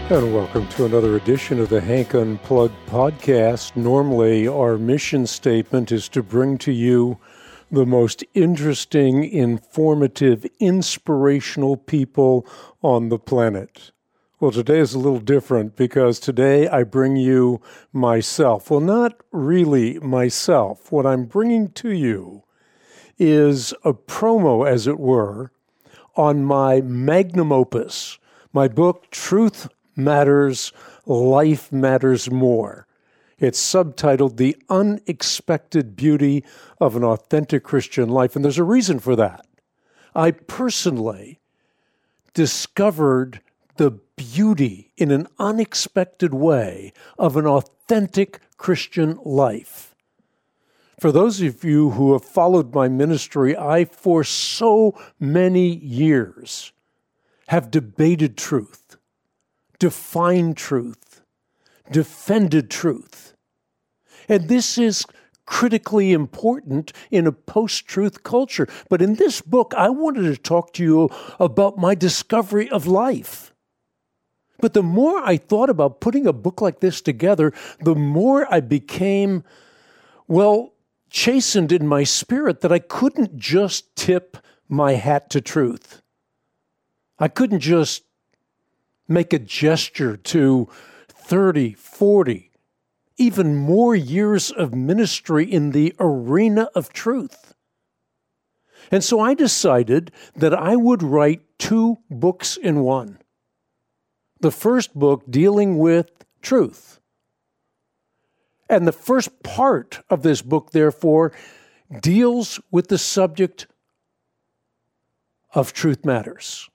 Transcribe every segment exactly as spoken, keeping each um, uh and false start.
And welcome to another edition of the Hank Unplugged podcast. Normally, our mission statement is to bring to you the most interesting, informative, inspirational people on the planet. Well, today is a little different because today I bring you myself. Well, not really myself. What I'm bringing to you is a promo, as it were, on my magnum opus, my book, Truth Matters, Life Matters More. It's subtitled The Unexpected Beauty of an Authentic Christian Life, and there's a reason for that. I personally discovered the beauty in an unexpected way of an authentic Christian life. For those of you who have followed my ministry, I, for so many years, have debated truth, defined truth, defended truth. And this is critically important in a post-truth culture. But in this book, I wanted to talk to you about my discovery of life. But the more I thought about putting a book like this together, the more I became, well, chastened in my spirit that I couldn't just tip my hat to truth. I couldn't just make a gesture to thirty, forty, even more years of ministry in the arena of truth. And so I decided that I would write two books in one. The first book dealing with truth. And the first part of this book, therefore, deals with the subject of truth matters.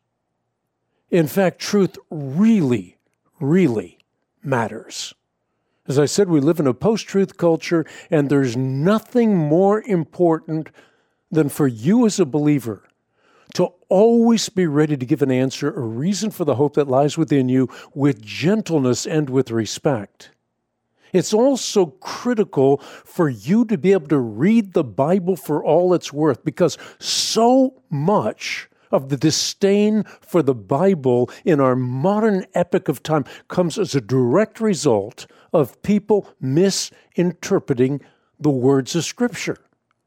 In fact, truth really, really matters. As I said, we live in a post-truth culture, and there's nothing more important than for you as a believer to always be ready to give an answer, a reason for the hope that lies within you, with gentleness and with respect. It's also critical for you to be able to read the Bible for all it's worth, because so much of the disdain for the Bible in our modern epoch of time comes as a direct result of people misinterpreting the words of Scripture.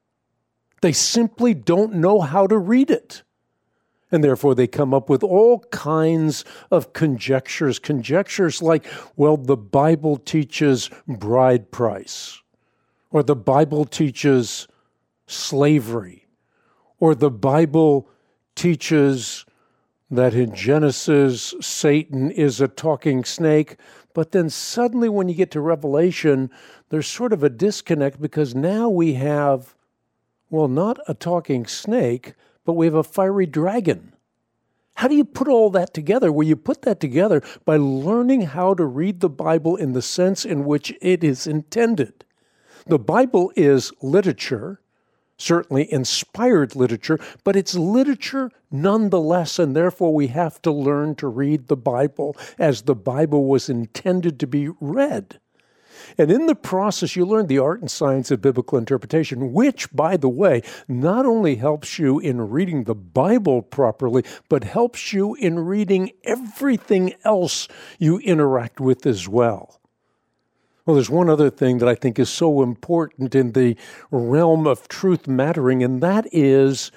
They simply don't know how to read it. And therefore they come up with all kinds of conjectures. Conjectures like, well, the Bible teaches bride price, or the Bible teaches slavery, or the Bible teaches that in Genesis, Satan is a talking snake, but then suddenly when you get to Revelation, there's sort of a disconnect because now we have, well, not a talking snake, but we have a fiery dragon. How do you put all that together? Well, you put that together by learning how to read the Bible in the sense in which it is intended. The Bible is literature, certainly inspired literature, but it's literature nonetheless, and therefore we have to learn to read the Bible as the Bible was intended to be read. And in the process, you learn the art and science of biblical interpretation, which, by the way, not only helps you in reading the Bible properly, but helps you in reading everything else you interact with as well. Well, there's one other thing that I think is so important in the realm of truth mattering, and that is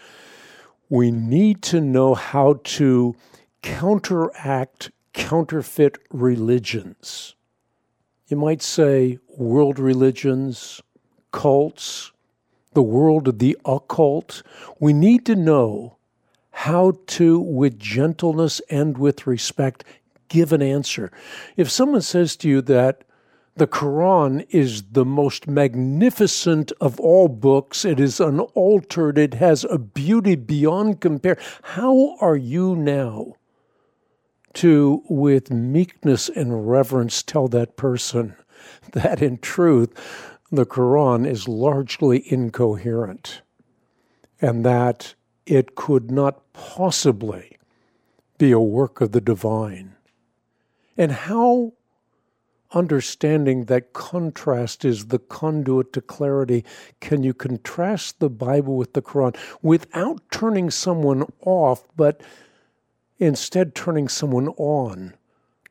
we need to know how to counteract counterfeit religions. You might say world religions, cults, the world of the occult. We need to know how to, with gentleness and with respect, give an answer. If someone says to you that the Quran is the most magnificent of all books, it is unaltered, it has a beauty beyond compare, how are you now to, with meekness and reverence, tell that person that in truth the Quran is largely incoherent and that it could not possibly be a work of the divine? And how understanding that contrast is the conduit to clarity, can you contrast the Bible with the Quran without turning someone off, but instead turning someone on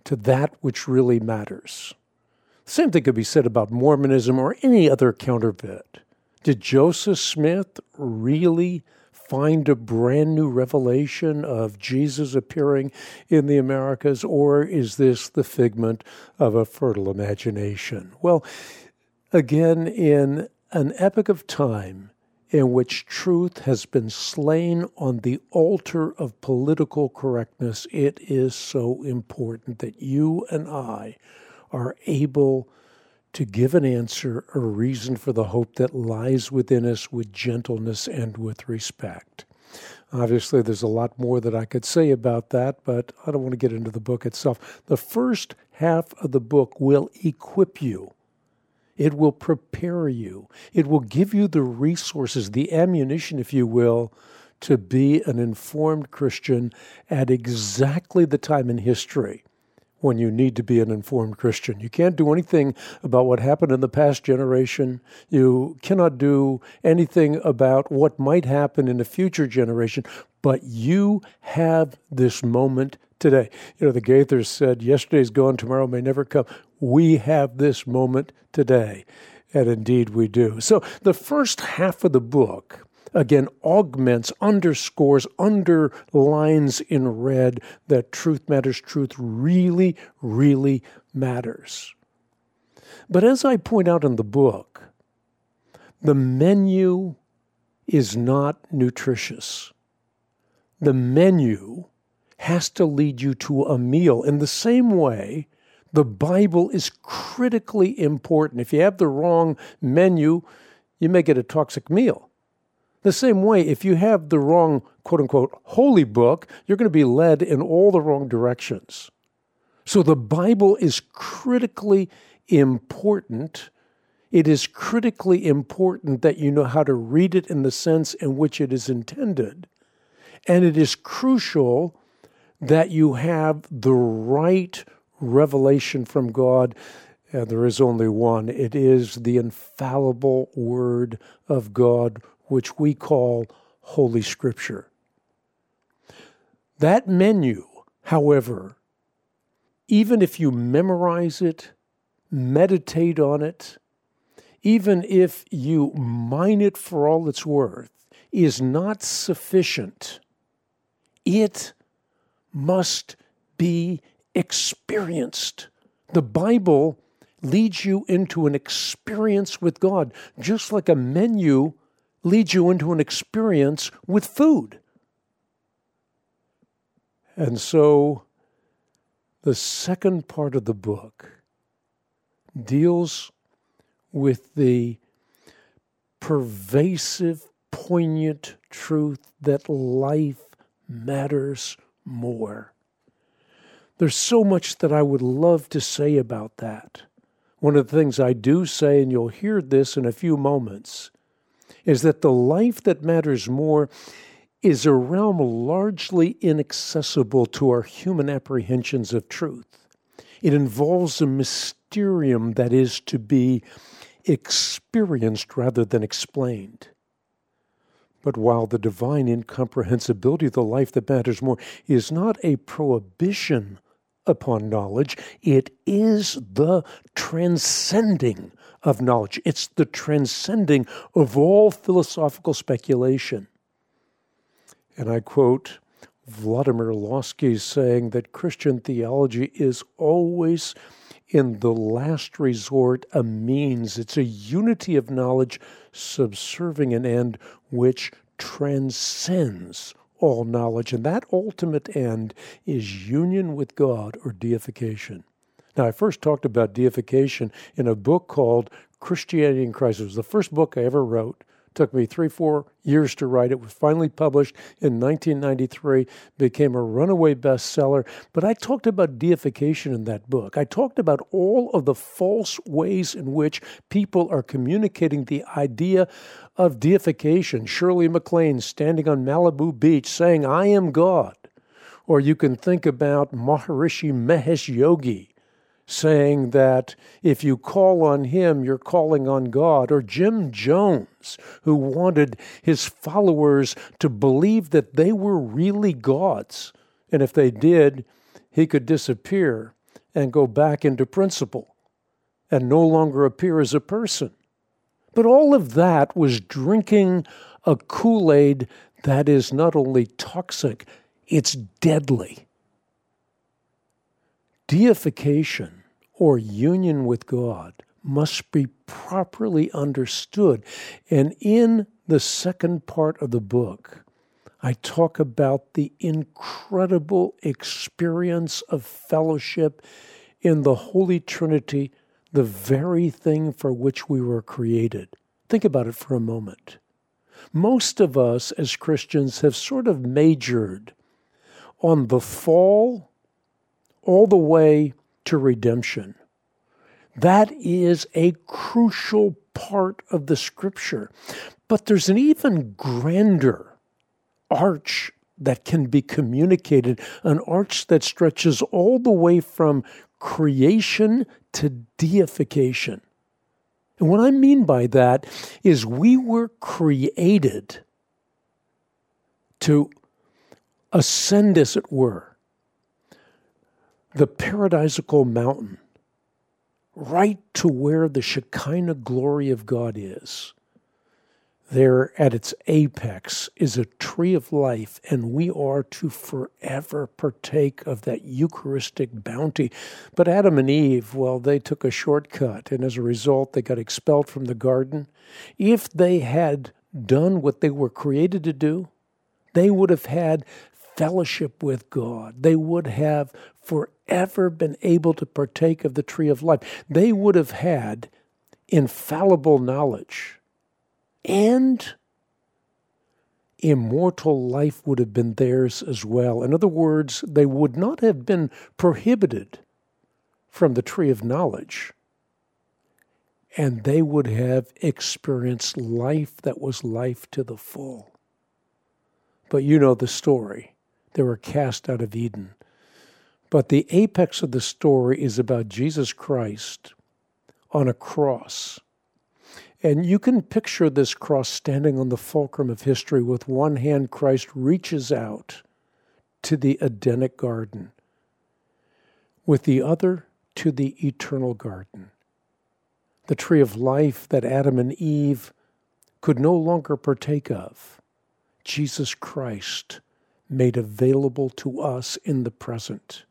to that which really matters. The same thing could be said about Mormonism or any other counterfeit. Did Joseph Smith really find a brand new revelation of Jesus appearing in the Americas, or is this the figment of a fertile imagination? Well, again, in an epoch of time in which truth has been slain on the altar of political correctness, it is so important that you and I are able to give an answer, a reason for the hope that lies within us with gentleness and with respect. Obviously, there's a lot more that I could say about that, but I don't want to get into the book itself. The first half of the book will equip you. It will prepare you. It will give you the resources, the ammunition, if you will, to be an informed Christian at exactly the time in history when you need to be an informed Christian. You can't do anything about what happened in the past generation. You cannot do anything about what might happen in a future generation, but you have this moment today. You know, the Gaithers said, yesterday's gone, tomorrow may never come. We have this moment today, and indeed we do. So the first half of the book, again, augments, underscores, underlines in red that truth matters. Truth really, really matters. But as I point out in the book, the menu is not nutritious. The menu has to lead you to a meal. In the same way, the Bible is critically important. If you have the wrong menu, you may get a toxic meal. The same way, if you have the wrong, quote-unquote, holy book, you're going to be led in all the wrong directions. So the Bible is critically important. It is critically important that you know how to read it in the sense in which it is intended. And it is crucial that you have the right revelation from God. And there is only one. It is the infallible Word of God, which we call Holy Scripture. That menu, however, even if you memorize it, meditate on it, even if you mine it for all it's worth, is not sufficient. It must be experienced. The Bible leads you into an experience with God, just like a menu leads you into an experience with food. And so the second part of the book deals with the pervasive, poignant truth that life matters more. There's so much that I would love to say about that. One of the things I do say, and you'll hear this in a few moments, is that the life that matters more is a realm largely inaccessible to our human apprehensions of truth. It involves a mysterium that is to be experienced rather than explained. But while the divine incomprehensibility of the life that matters more is not a prohibition upon knowledge, it is the transcending of knowledge. It's the transcending of all philosophical speculation. And I quote Vladimir Lossky saying that Christian theology is always, in the last resort, a means. It's a unity of knowledge subserving an end which transcends all knowledge. And that ultimate end is union with God or deification. Now, I first talked about deification in a book called Christianity in Christ. It was the first book I ever wrote. It took me three, four years to write. It was finally published in nineteen ninety-three, became a runaway bestseller. But I talked about deification in that book. I talked about all of the false ways in which people are communicating the idea of deification. Shirley MacLaine standing on Malibu Beach saying, "I am God." Or you can think about Maharishi Mahesh Yogi saying that if you call on him, you're calling on God. Or Jim Jones, who wanted his followers to believe that they were really gods. And if they did, he could disappear and go back into principle and no longer appear as a person. But all of that was drinking a Kool-Aid that is not only toxic, it's deadly. Deification, or union with God, must be properly understood. And in the second part of the book, I talk about the incredible experience of fellowship in the Holy Trinity, the very thing for which we were created. Think about it for a moment. Most of us as Christians have sort of majored on the fall all the way to redemption. That is a crucial part of the Scripture. But there's an even grander arch that can be communicated, an arch that stretches all the way from creation to deification. And what I mean by that is we were created to ascend, as it were, the paradisical mountain, right to where the Shekinah glory of God is. There at its apex is a tree of life, and we are to forever partake of that Eucharistic bounty. But Adam and Eve, well, they took a shortcut, and as a result, they got expelled from the garden. If they had done what they were created to do, they would have had fellowship with God. They would have forever been able to partake of the tree of life. They would have had infallible knowledge. And immortal life would have been theirs as well. In other words, they would not have been prohibited from the tree of knowledge. And they would have experienced life that was life to the full. But you know the story. They were cast out of Eden. But the apex of the story is about Jesus Christ on a cross. And you can picture this cross standing on the fulcrum of history. With one hand, Christ reaches out to the Edenic garden. With the other, to the eternal garden. The tree of life that Adam and Eve could no longer partake of. Jesus Christ made available to us in the present.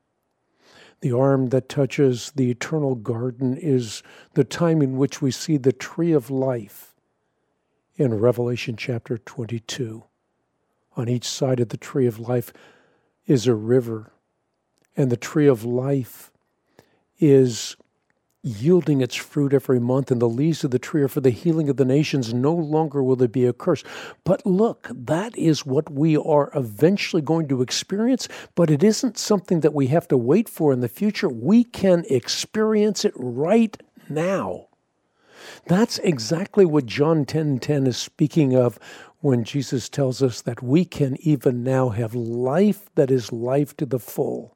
The arm that touches the eternal garden is the time in which we see the tree of life in Revelation chapter twenty-two. On each side of the tree of life is a river, and the tree of life is yielding its fruit every month, and the leaves of the tree are for the healing of the nations. No longer will there be a curse. But look, that is what we are eventually going to experience, but it isn't something that we have to wait for in the future. We can experience it right now. That's exactly what John ten ten is speaking of when Jesus tells us that we can even now have life that is life to the full.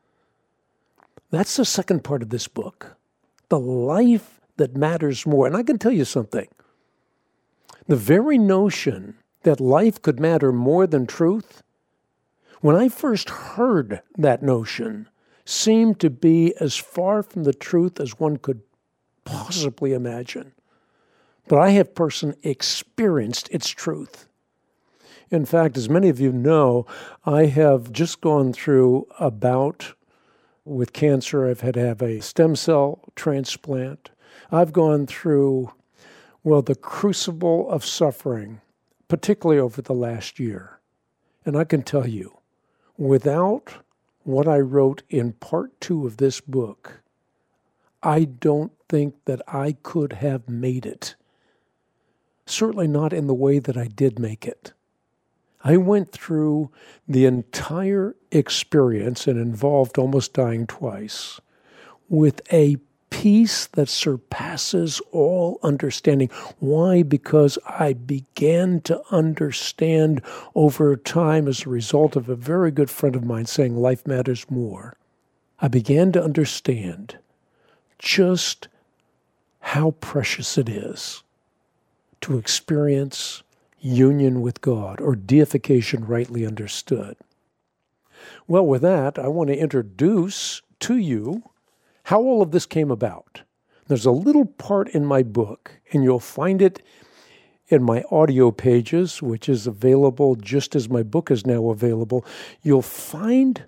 That's the second part of this book. The life that matters more. And I can tell you something. The very notion that life could matter more than truth, when I first heard that notion, seemed to be as far from the truth as one could possibly imagine. But I have personally experienced its truth. In fact, as many of you know, I have just gone through a bout with cancer. I've had to have a stem cell transplant. I've gone through, well, the crucible of suffering, particularly over the last year. And I can tell you, without what I wrote in part two of this book, I don't think that I could have made it. Certainly not in the way that I did make it. I went through the entire experience and involved almost dying twice with a peace that surpasses all understanding. Why? Because I began to understand over time as a result of a very good friend of mine saying life matters more. I began to understand just how precious it is to experience union with God, or deification rightly understood. Well, with that, I want to introduce to you how all of this came about. There's a little part in my book, and you'll find it in my audio pages, which is available just as my book is now available. You'll find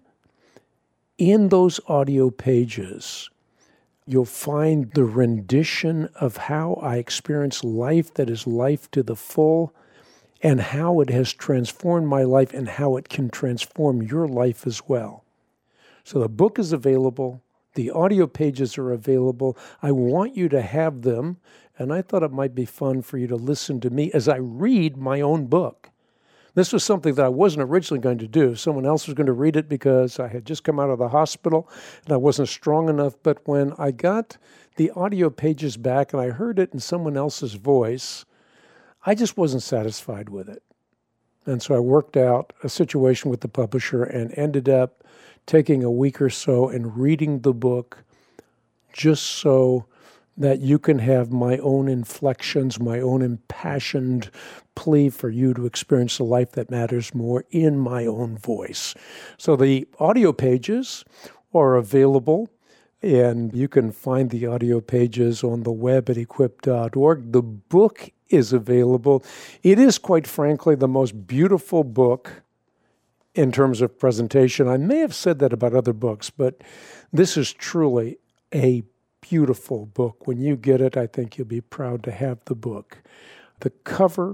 in those audio pages, you'll find the rendition of how I experience life that is life to the full, and how it has transformed my life and how it can transform your life as well. So the book is available. The audio pages are available. I want you to have them, and I thought it might be fun for you to listen to me as I read my own book. This was something that I wasn't originally going to do. Someone else was going to read it because I had just come out of the hospital and I wasn't strong enough. But when I got the audio pages back and I heard it in someone else's voice, I just wasn't satisfied with it. And so I worked out a situation with the publisher and ended up taking a week or so and reading the book just so that you can have my own inflections, my own impassioned plea for you to experience the life that matters more in my own voice. So the audio pages are available, and you can find the audio pages on the web at equip dot org. The book is available. It is, quite frankly, the most beautiful book in terms of presentation. I may have said that about other books, but this is truly a beautiful book. When you get it, I think you'll be proud to have the book. The cover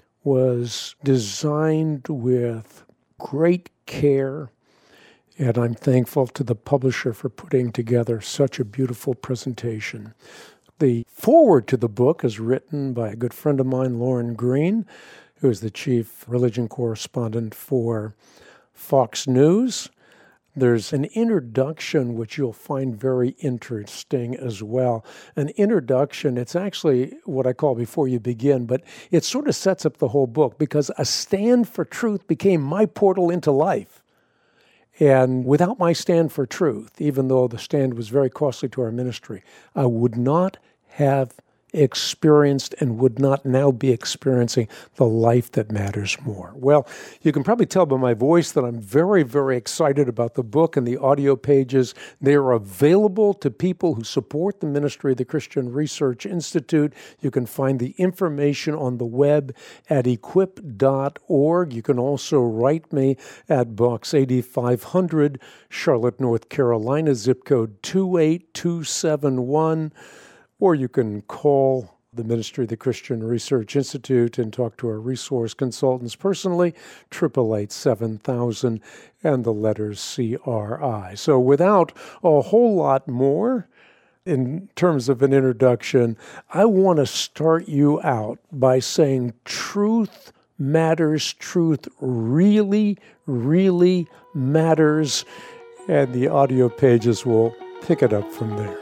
was designed with great care, and I'm thankful to the publisher for putting together such a beautiful presentation. The foreword to the book is written by a good friend of mine, Lauren Green, who is the chief religion correspondent for Fox News. There's an introduction which you'll find very interesting as well. An introduction, it's actually what I call before you begin, but it sort of sets up the whole book because a stand for truth became my portal into life. And without my stand for truth, even though the stand was very costly to our ministry, I would not have experienced and would not now be experiencing the life that matters more. Well, you can probably tell by my voice that I'm very, very excited about the book and the audio pages. They are available to people who support the ministry of the Christian Research Institute. You can find the information on the web at equip dot org. You can also write me at Box eighty-five hundred, Charlotte, North Carolina, zip code two eight two seven one. Or you can call the Ministry of the Christian Research Institute and talk to our resource consultants personally, eight eight eight, seven thousand, and the letters C R I. So without a whole lot more in terms of an introduction, I want to start you out by saying truth matters. Truth really, really matters. And the audio pages will pick it up from there.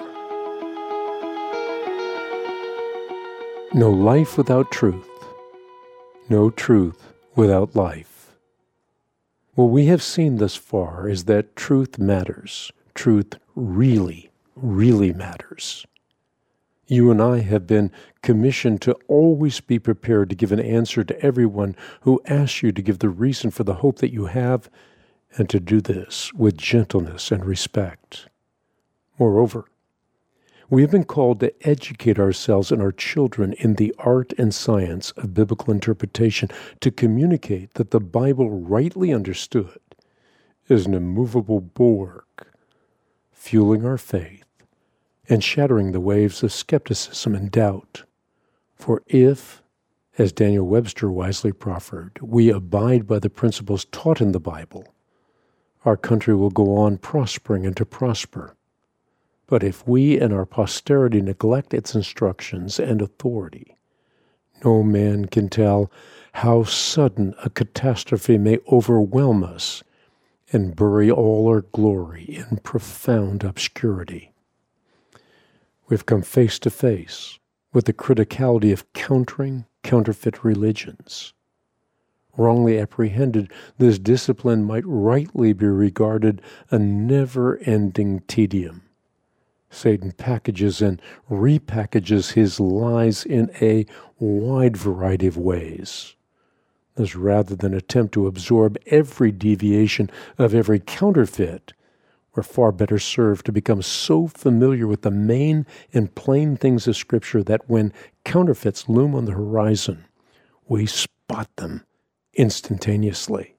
No life without truth. No truth without life. What we have seen thus far is that truth matters. Truth really, really matters. You and I have been commissioned to always be prepared to give an answer to everyone who asks you to give the reason for the hope that you have, and to do this with gentleness and respect. Moreover, we have been called to educate ourselves and our children in the art and science of biblical interpretation, to communicate that the Bible, rightly understood, is an immovable bulwark, fueling our faith and shattering the waves of skepticism and doubt. For if, as Daniel Webster wisely proffered, we abide by the principles taught in the Bible, our country will go on prospering and to prosper. But if we and our posterity neglect its instructions and authority, no man can tell how sudden a catastrophe may overwhelm us and bury all our glory in profound obscurity. We've come face to face with the criticality of countering counterfeit religions. Wrongly apprehended, this discipline might rightly be regarded a never-ending tedium. Satan packages and repackages his lies in a wide variety of ways. Thus, rather than attempt to absorb every deviation of every counterfeit, we're far better served to become so familiar with the main and plain things of Scripture that when counterfeits loom on the horizon, we spot them instantaneously.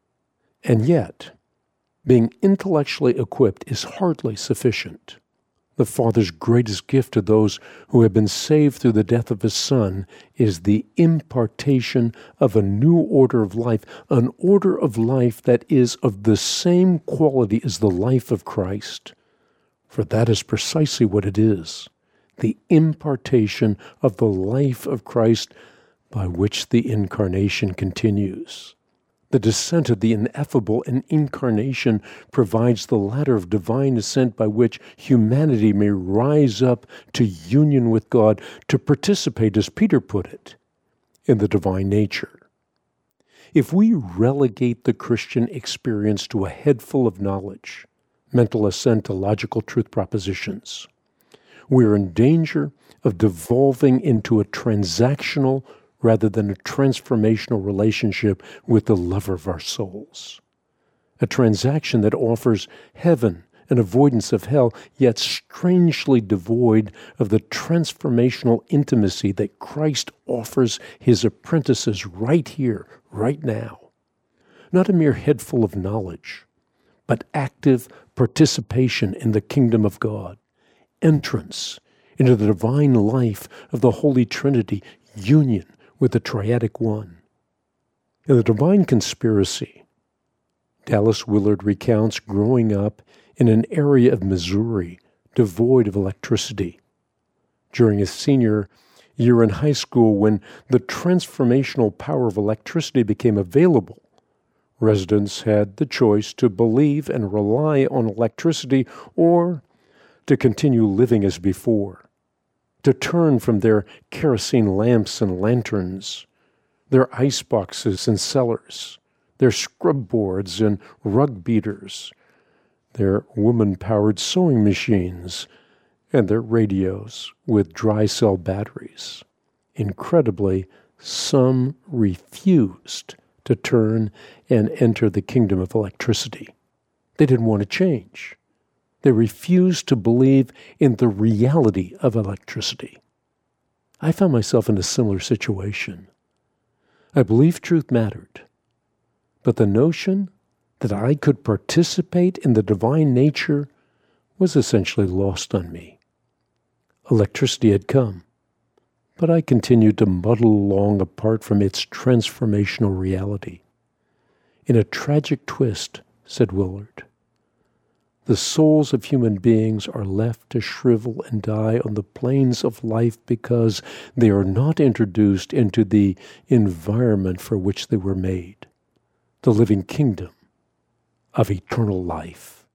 And yet, being intellectually equipped is hardly sufficient. The Father's greatest gift to those who have been saved through the death of His Son is the impartation of a new order of life, an order of life that is of the same quality as the life of Christ. For that is precisely what it is, the impartation of the life of Christ by which the incarnation continues. The descent of the ineffable and incarnation provides the ladder of divine ascent by which humanity may rise up to union with God, to participate, as Peter put it, in the divine nature. If we relegate the Christian experience to a head full of knowledge, mental assent to logical truth propositions, we are in danger of devolving into a transactional rather than a transformational relationship with the lover of our souls. A transaction that offers heaven and avoidance of hell, yet strangely devoid of the transformational intimacy that Christ offers His apprentices right here, right now. Not a mere head full of knowledge, but active participation in the kingdom of God, entrance into the divine life of the Holy Trinity, union with the Triadic One. In the Divine Conspiracy, Dallas Willard recounts growing up in an area of Missouri devoid of electricity. During his senior year in high school, when the transformational power of electricity became available, residents had the choice to believe and rely on electricity or to continue living as before, to turn from their kerosene lamps and lanterns, their ice boxes and cellars, their scrub boards and rug beaters, their woman-powered sewing machines, and their radios with dry cell batteries. Incredibly, some refused to turn and enter the kingdom of electricity. They didn't want to change. They refused to believe in the reality of electricity. I found myself in a similar situation. I believed truth mattered, but the notion that I could participate in the divine nature was essentially lost on me. Electricity had come, but I continued to muddle along apart from its transformational reality. In a tragic twist, said Willard, the souls of human beings are left to shrivel and die on the plains of life because they are not introduced into the environment for which they were made, the living kingdom of eternal life.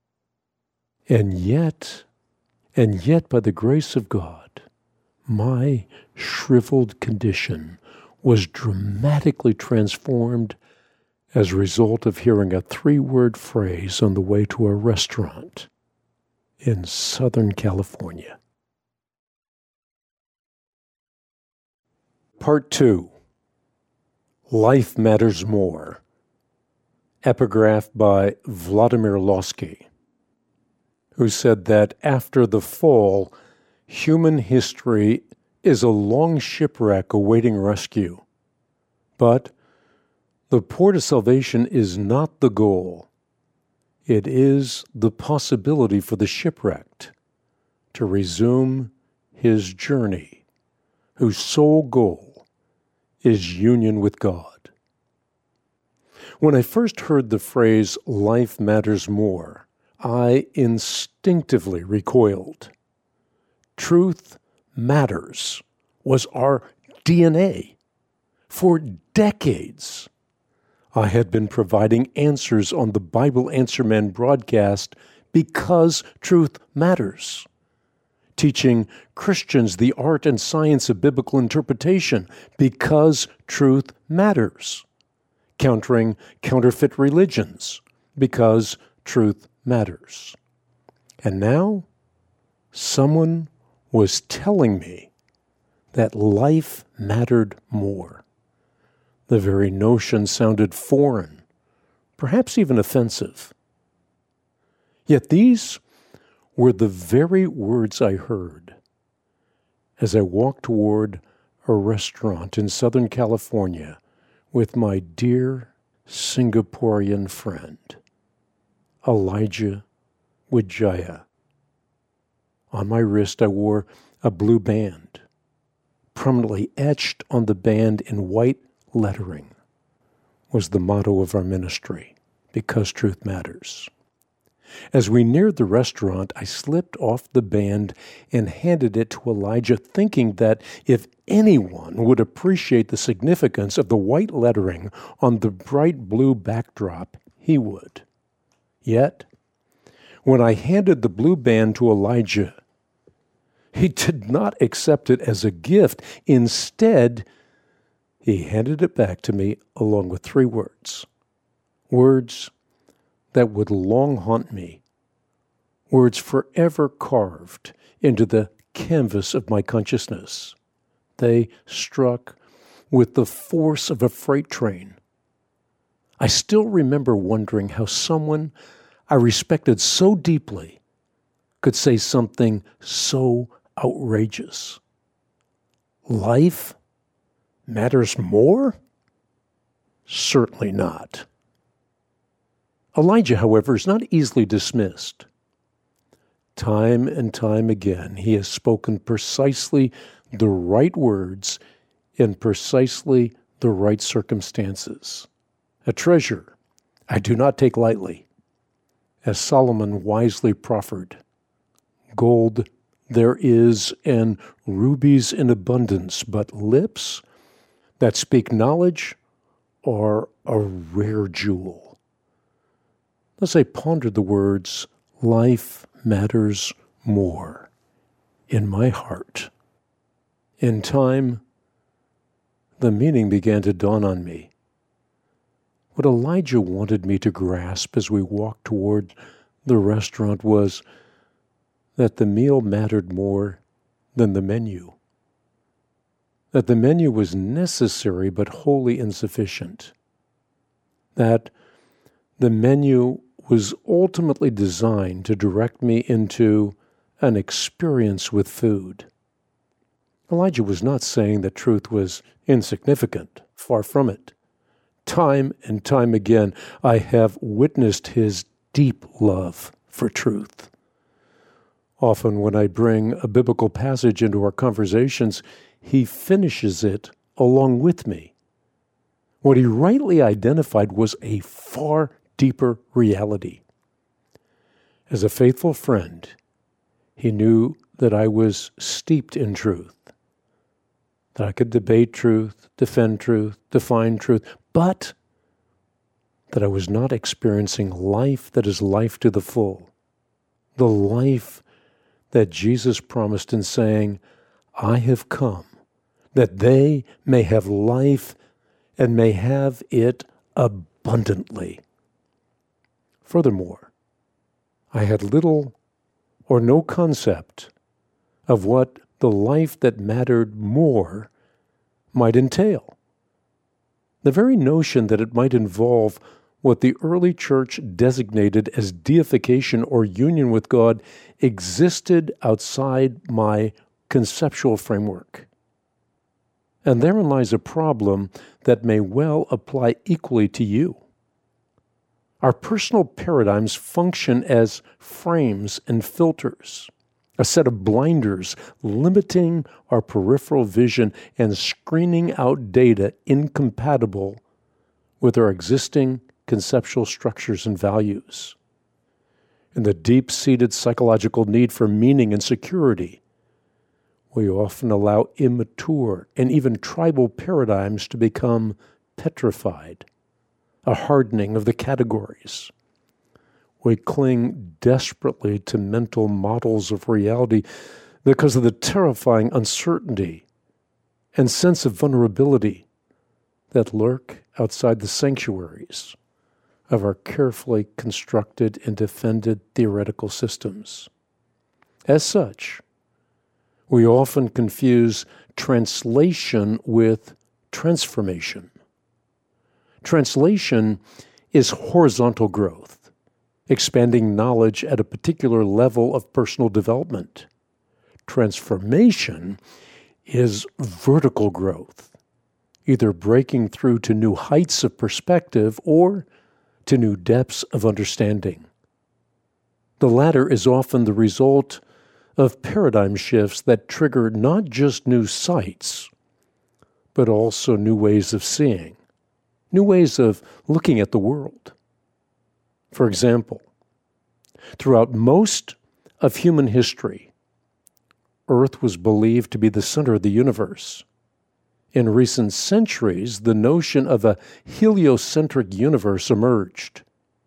And yet, and yet by the grace of God, my shriveled condition was dramatically transformed as a result of hearing a three-word phrase on the way to a restaurant in Southern California. Part two, Life Matters More. Epigraph by Vladimir Lossky, who said that after the fall, human history is a long shipwreck awaiting rescue. But the port of salvation is not the goal. It is the possibility for the shipwrecked to resume his journey, whose sole goal is union with God. When I first heard the phrase, life matters more, I instinctively recoiled. Truth matters was our D N A. For decades, I had been providing answers on the Bible Answer Man broadcast because truth matters, teaching Christians the art and science of biblical interpretation because truth matters, countering counterfeit religions because truth matters. And now, someone was telling me that life mattered more. The very notion sounded foreign, perhaps even offensive. Yet these were the very words I heard as I walked toward a restaurant in Southern California with my dear Singaporean friend, Elijah Wijaya. On my wrist I wore a blue band. Prominently etched on the band in white lettering was the motto of our ministry, because truth matters. As we neared the restaurant, I slipped off the band and handed it to Elijah, thinking that if anyone would appreciate the significance of the white lettering on the bright blue backdrop, he would. Yet, when I handed the blue band to Elijah, he did not accept it as a gift. Instead, he handed it back to me along with three words. Words that would long haunt me. Words forever carved into the canvas of my consciousness. They struck with the force of a freight train. I still remember wondering how someone I respected so deeply could say something so outrageous. Life matters more? Certainly not. Elijah, however, is not easily dismissed. Time and time again, he has spoken precisely the right words in precisely the right circumstances. A treasure I do not take lightly. As Solomon wisely proffered, gold there is and rubies in abundance, but lips that speak knowledge are a rare jewel. Thus I pondered the words, life matters more, in my heart. In time, the meaning began to dawn on me. What Elijah wanted me to grasp as we walked toward the restaurant was that the meal mattered more than the menu. That the menu was necessary but wholly insufficient. That the menu was ultimately designed to direct me into an experience with food. Elijah was not saying that truth was insignificant. Far from it. Time and time again, I have witnessed his deep love for truth. Often when I bring a biblical passage into our conversations, he finishes it along with me. What he rightly identified was a far deeper reality. As a faithful friend, he knew that I was steeped in truth, that I could debate truth, defend truth, define truth, but that I was not experiencing life that is life to the full, the life that Jesus promised in saying, I have come that they may have life and may have it abundantly. Furthermore, I had little or no concept of what the life that mattered more might entail. The very notion that it might involve what the early church designated as deification or union with God existed outside my conceptual framework. And therein lies a problem that may well apply equally to you. Our personal paradigms function as frames and filters, a set of blinders limiting our peripheral vision and screening out data incompatible with our existing conceptual structures and values. In the deep-seated psychological need for meaning and security, we often allow immature and even tribal paradigms to become petrified, a hardening of the categories. We cling desperately to mental models of reality because of the terrifying uncertainty and sense of vulnerability that lurk outside the sanctuaries of our carefully constructed and defended theoretical systems. As such, we often confuse translation with transformation. Translation is horizontal growth. expanding knowledge at a particular level of personal development. Transformation is vertical growth, either breaking through to new heights of perspective or to new depths of understanding. The latter is often the result of paradigm shifts that trigger not just new sights, but also new ways of seeing, new ways of looking at the world. For example, throughout most of human history, Earth was believed to be the center of the universe. In recent centuries, the notion of a heliocentric universe emerged.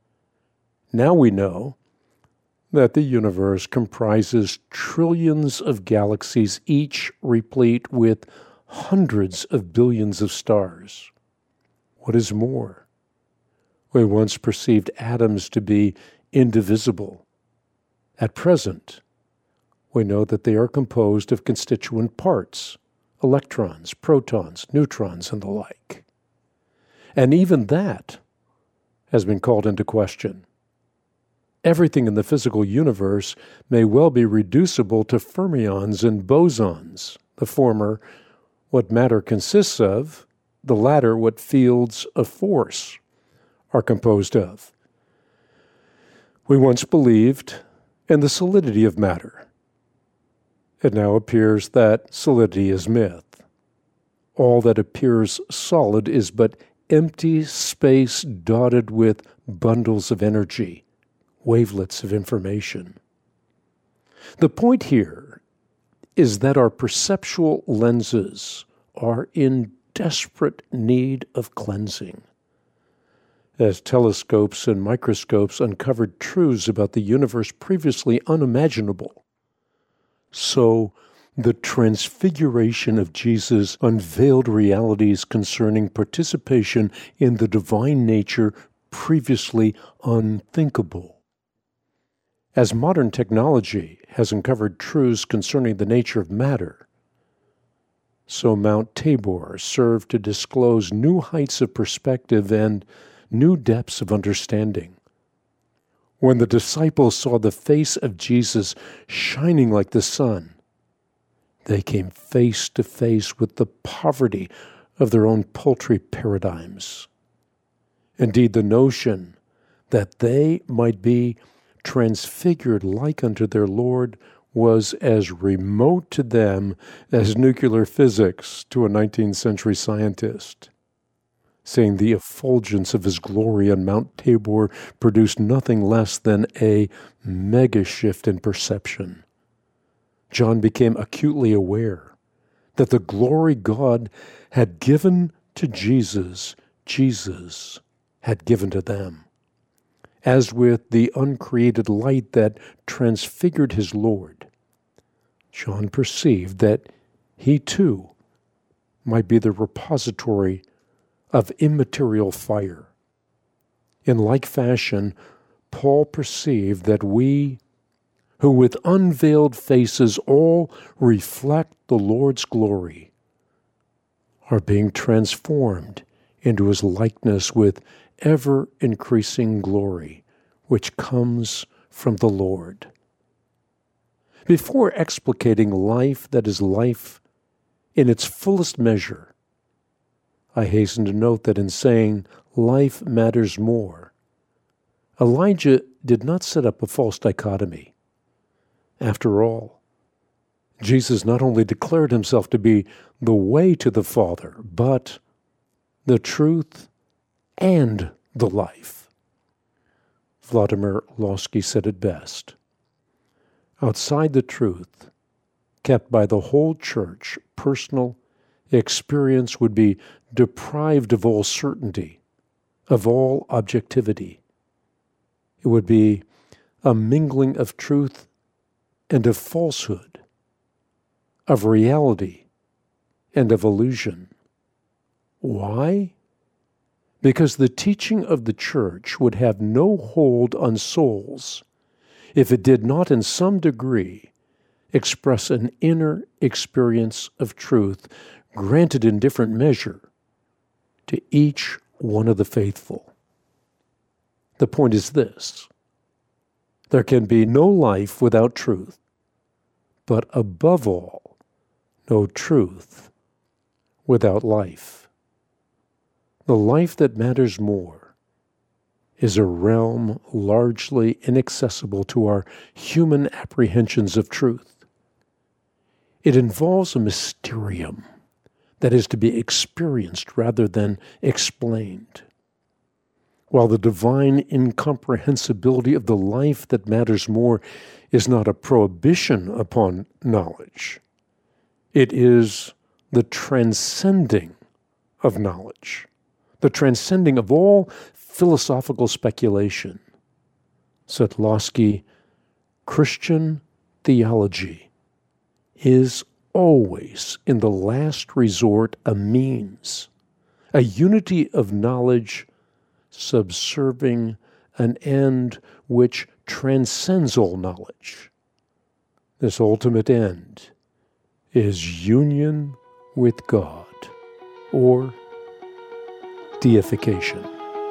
Now we know that the universe comprises trillions of galaxies, each replete with hundreds of billions of stars. What is more, we once perceived atoms to be indivisible. At present, we know that they are composed of constituent parts, electrons, protons, neutrons, and the like. And even that has been called into question. Everything in the physical universe may well be reducible to fermions and bosons, the former what matter consists of, the latter what fields of force are composed of. We once believed in the solidity of matter. It now appears that solidity is myth. All that appears solid is but empty space dotted with bundles of energy, wavelets of information. The point here is that our perceptual lenses are in desperate need of cleansing. As telescopes and microscopes uncovered truths about the universe previously unimaginable, so the transfiguration of Jesus unveiled realities concerning participation in the divine nature previously unthinkable. As modern technology has uncovered truths concerning the nature of matter, so Mount Tabor served to disclose new heights of perspective and new depths of understanding. When the disciples saw the face of Jesus shining like the sun, they came face to face with the poverty of their own paltry paradigms. Indeed, the notion that they might be transfigured like unto their Lord was as remote to them as nuclear physics to a nineteenth century scientist. Saying the effulgence of his glory on Mount Tabor produced nothing less than a mega shift in perception. John became acutely aware that the glory God had given to Jesus, Jesus had given to them. As with the uncreated light that transfigured his Lord, John perceived that he too might be the repository of immaterial fire. In like fashion, Paul perceived that we, who with unveiled faces all reflect the Lord's glory, are being transformed into his likeness with ever-increasing glory, which comes from the Lord. Before explicating life that is life in its fullest measure, I hasten to note that in saying life matters more, Elijah did not set up a false dichotomy. After all, Jesus not only declared himself to be the way to the Father, but the truth and the life. Vladimir Lossky said it best. Outside the truth, kept by the whole church, personal experience would be deprived of all certainty, of all objectivity. It would be a mingling of truth and of falsehood, of reality and of illusion. Why? Because the teaching of the church would have no hold on souls if it did not in some degree express an inner experience of truth granted in different measure to each one of the faithful. The point is this: There can be no life without truth, but above all, no truth without life. The life that matters more is a realm largely inaccessible to our human apprehensions of truth. It involves a mysterium that is to be experienced rather than explained. While the divine incomprehensibility of the life that matters more is not a prohibition upon knowledge, it is the transcending of knowledge, the transcending of all philosophical speculation. Svetlosky, Christian theology is always, in the last resort, a means, a unity of knowledge subserving an end which transcends all knowledge. This ultimate end is union with God, or deification.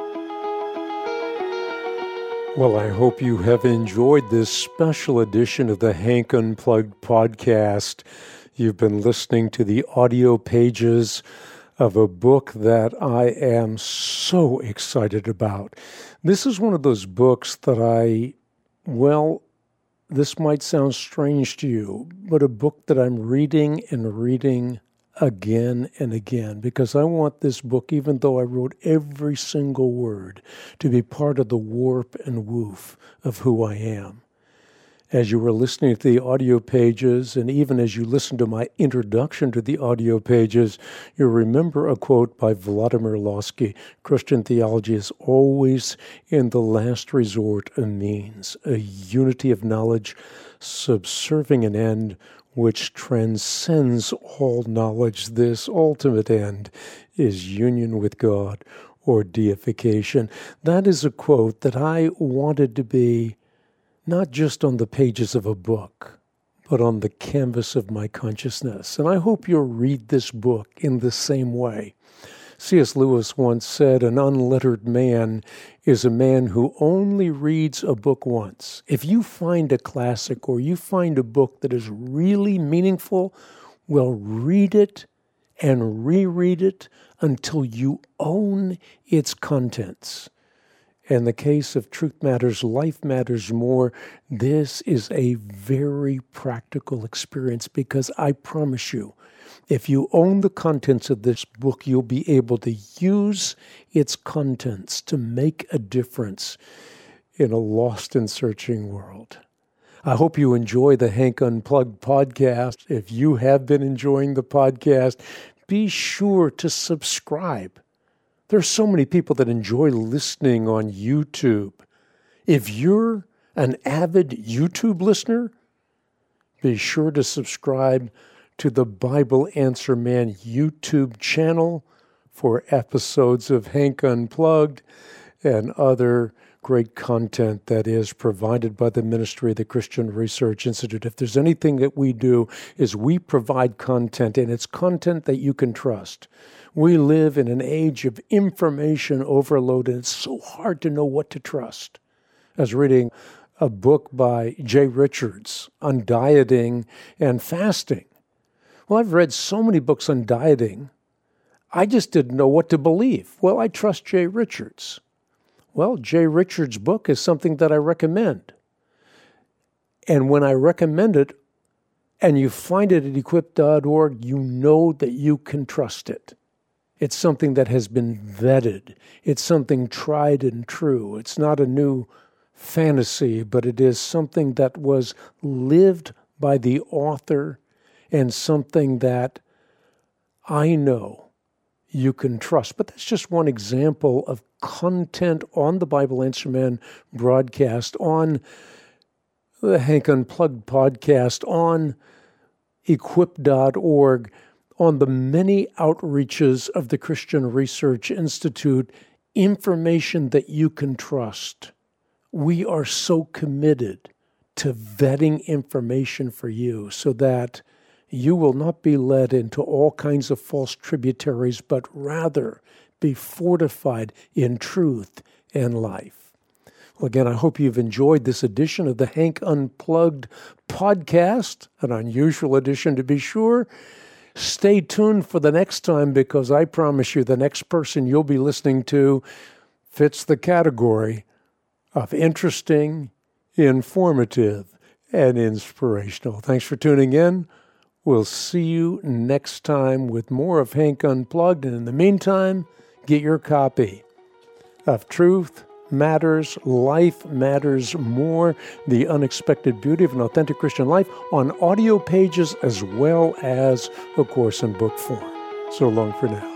Well, I hope you have enjoyed this special edition of the Hank Unplugged podcast. You've been listening to the audio pages of a book that I am so excited about. This is one of those books that I, well, this might sound strange to you, but a book that I'm reading and reading again and again, because I want this book, even though I wrote every single word, to be part of the warp and woof of who I am. As you were listening to the audio pages, and even as you listened to my introduction to the audio pages, you'll remember a quote by Vladimir Lossky: Christian theology is always, in the last resort, a means, a unity of knowledge, subserving an end which transcends all knowledge. This ultimate end is union with God, or deification. That is a quote that I wanted to be not just on the pages of a book, but on the canvas of my consciousness. And I hope you'll read this book in the same way. C S Lewis once said, an unlettered man is a man who only reads a book once. If you find a classic or you find a book that is really meaningful, well, read it and reread it until you own its contents. In the case of Truth Matters, Life Matters More, this is a very practical experience, because I promise you, if you own the contents of this book, you'll be able to use its contents to make a difference in a lost and searching world. I hope you enjoy the Hank Unplugged podcast. If you have been enjoying the podcast, be sure to subscribe. There are so many people that enjoy listening on YouTube. If you're an avid YouTube listener, be sure to subscribe to the Bible Answer Man YouTube channel for episodes of Hank Unplugged and other great content that is provided by the Ministry of the Christian Research Institute. If there's anything that we do, is we provide content, and it's content that you can trust. We live in an age of information overload, and it's so hard to know what to trust. I was reading a book by Jay Richards on dieting and fasting. Well, I've read so many books on dieting, I just didn't know what to believe. Well, I trust Jay Richards. Well, Jay Richards' book is something that I recommend. And when I recommend it, and you find it at equip dot org, you know that you can trust it. It's something that has been vetted. It's something tried and true. It's not a new fantasy, but it is something that was lived by the author, and something that I know you can trust. But that's just one example of content on the Bible Answer Man broadcast, on the Hank Unplugged podcast, on equip dot org, on the many outreaches of the Christian Research Institute, information that you can trust. We are so committed to vetting information for you so that you will not be led into all kinds of false tributaries, but rather be fortified in truth and life. Well, again, I hope you've enjoyed this edition of the Hank Unplugged podcast, an unusual edition to be sure. Stay tuned for the next time, because I promise you the next person you'll be listening to fits the category of interesting, informative, and inspirational. Thanks for tuning in. We'll see you next time with more of Hank Unplugged. And in the meantime, get your copy of Truth Matters, Life Matters More, The Unexpected Beauty of an Authentic Christian Life, on audio pages as well as, of course, in book form. So long for now.